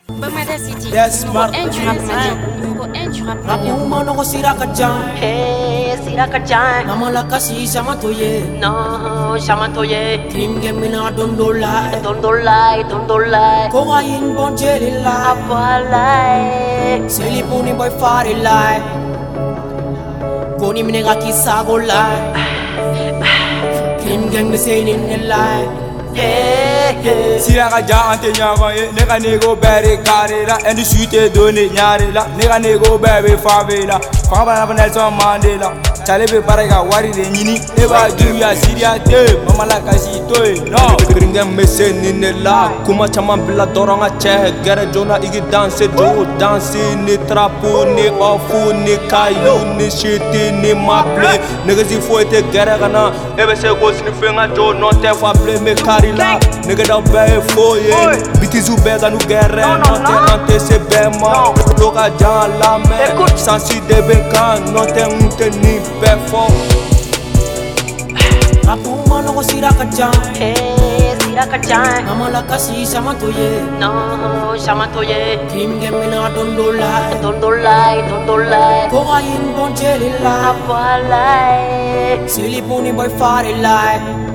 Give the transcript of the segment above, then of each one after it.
Yes, Mark. Numéro 1 du rap. Rapuma no sirakajan. Hey, sirakajan. Namala kasi samatoye. No, shamatoye. Dream game na dondolai. Dondolai. Kokain bon jelila. Apalai. Selipuni boy farilai. Koni minega kisagolai. Dream game selin nelai. Sirakajan ante nyaga ye. Nega nego bere karela. Endi suite doni nyarela. Nega nego bebe favela. Famba na Nelson Mandela. Chalebe paraga wari de nyini. Eba duya siria te. Mama la kasi toy. No. Gringem mese ninela. Kuma chaman bila doranga che. Gere jona igi danse jo. Danse ni trapo ni ofu ni kayu ni shiti ni maple. Nega si foete gere gana. Ebe se go snifenga jo. No te fa ple me karila. Nega da be foye. Bitizu bega nu gere. No te ante se bema. Loka jan la me. Sansi de bekan. No te unte ni befo. Rapuma no sirakajan. Hey, sirakajan. Namala kasi samatoye. No, shamatoye. Dream game na dondolai. Dondolai. Kokain bon jelila. Apalai. Selipuni boy farilai.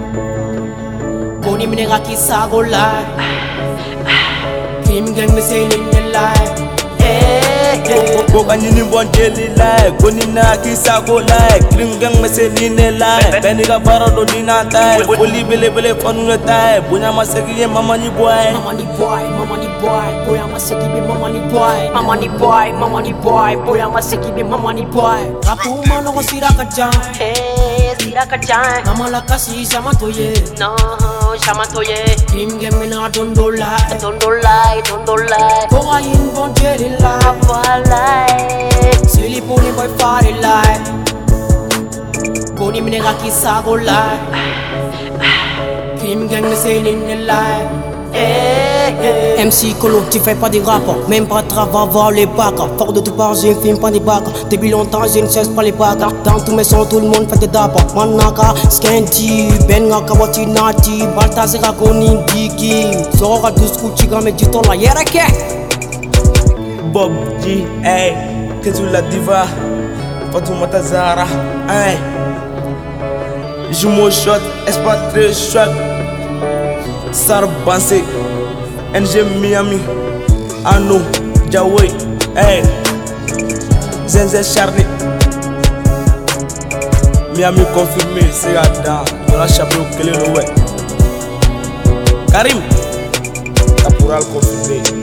Koni minega kisagolai. Dream game selin nelai. Koka nyini bon deli lai. Koni na kisa go lai. Gringem mese nine lai. Beniga baro do nina tai. Oli bele fonu na tai. Bunya masegi ye mama ni boy. Mama ni boy. Boy ama seki be mama ni boy. Boy ama seki be mama ni boy. Rapuma no sirakajan. Hey, sirakajan. Namala kasi samatoye. No, shamatoye. Dream game na dondolai. Dondolai. Kokain bon jelila. Apalai. Selipuni boy farilai. Koni minega kisagolai. Dream gang selin nelai. MC Colo, tu fais pas des rapports, même pas de travail, voir les bacs. Fort de tout part, je ne filme pas des bacs. Depuis longtemps, je ne cesse pas les bacs. Dans tous mes sons, tout le monde fait des dapas. Manaka, Skanty, Benga, Kawati, Nati, Baltazera, Koni, Diki. Zora, Dusku, Chiga, mais du temps là, Yereke. Bob G, hey, Kezu la diva, Fatoumata Zahra, hey. Jumeau shot, expatrié shot, Sarbansé, NG Miami, Ano, Jawé, hey. Zenze Charlie, Miami confirmé, c'est Adam, dans la chapeau que le ouais. Karim, Caporal confirmé.